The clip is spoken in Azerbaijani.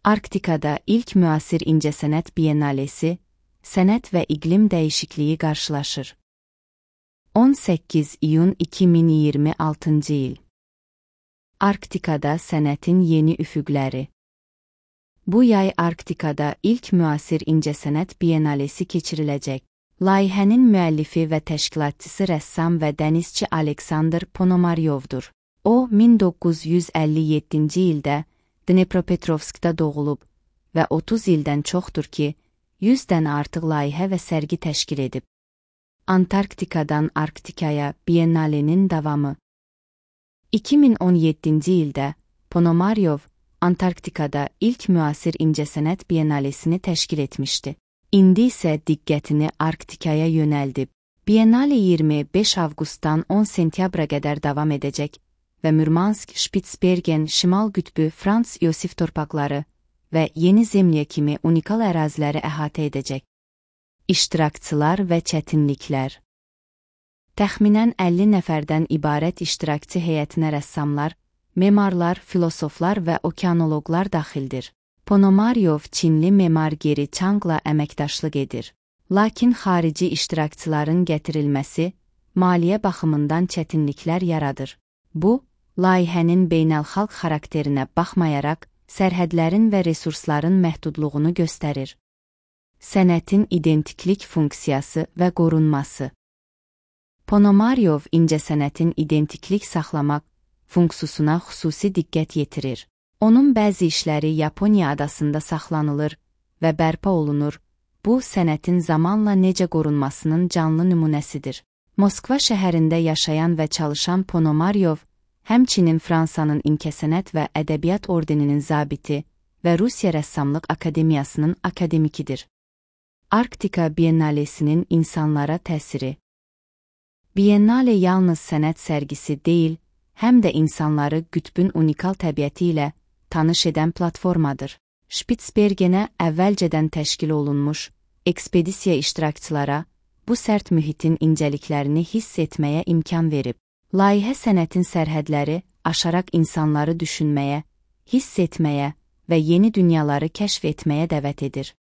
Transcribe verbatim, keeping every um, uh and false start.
Arktikada ilk müasir incəsənət biennalesi, sənət və iqlim dəyişikliyi qarşılaşır. on səkkiz iyun iki min iyirmi altıncı il. Arktikada sənətin yeni üfüqləri. Bu yay Arktikada ilk müasir incəsənət biennalesi keçiriləcək. Layihənin müəllifi və təşkilatçısı rəssam və dənizçi Aleksandr Ponomaryovdur. O, min doqquz yüz əlli yeddinci ildə Dnepropetrovskda doğulub və otuz ildən çoxdur ki, yüzdən artıq layihə və sərgi təşkil edib. Antarktikadan Arktikaya biennalenin davamı. iki min on yeddinci ildə Ponomaryov Antarktikada ilk müasir incəsənət biennalesini təşkil etmişdi. İndi isə diqqətini Arktikaya yönəldib. Biennale iyirmi beş avqustdan on sentyabra qədər davam edəcək və Murmansk, Spitsbergen, Şimal qütbü, Frans Yosif torpaqları və Yeni Zemlya kimi unikal əraziləri əhatə edəcək. İştirakçılar və çətinliklər. Təxminən əlli nəfərdən ibarət iştirakçı heyətinə rəssamlar, memarlar, filosoflar və okeanoloqlar daxildir. Ponomaryov Çinli memar Geri Changla əməkdaşlıq edir. Lakin xarici iştirakçıların gətirilməsi maliyyə baxımından çətinliklər yaradır. Bu, layihənin beynəlxalq xarakterinə baxmayaraq, sərhədlərin və resursların məhdudluğunu göstərir. Sənətin identiklik funksiyası və qorunması. Ponomaryov incəsənətin identiklik saxlamaq funksiyasına xüsusi diqqət yetirir. Onun bəzi işləri Yaponiya adasında saxlanılır və bərpa olunur. Bu, sənətin zamanla necə qorunmasının canlı nümunəsidir. Moskva şəhərində yaşayan və çalışan Ponomaryov, həmçinin Fransanın İncəsənət və Ədəbiyyat Ordeninin zabiti və Rusiya Rəssamlıq Akademiyasının akademikidir. Arktika biennalesinin insanlara təsiri. Biennale yalnız sənət sərgisi deyil, həm də insanları qütbün unikal təbiəti ilə tanış edən platformadır. Spitsbergenə əvvəlcədən təşkil olunmuş ekspedisiya iştirakçılara bu sərt mühitin incəliklərini hiss etməyə imkan verib. Layihə sənətin sərhədləri aşaraq insanları düşünməyə, hiss etməyə və yeni dünyaları kəşf etməyə dəvət edir.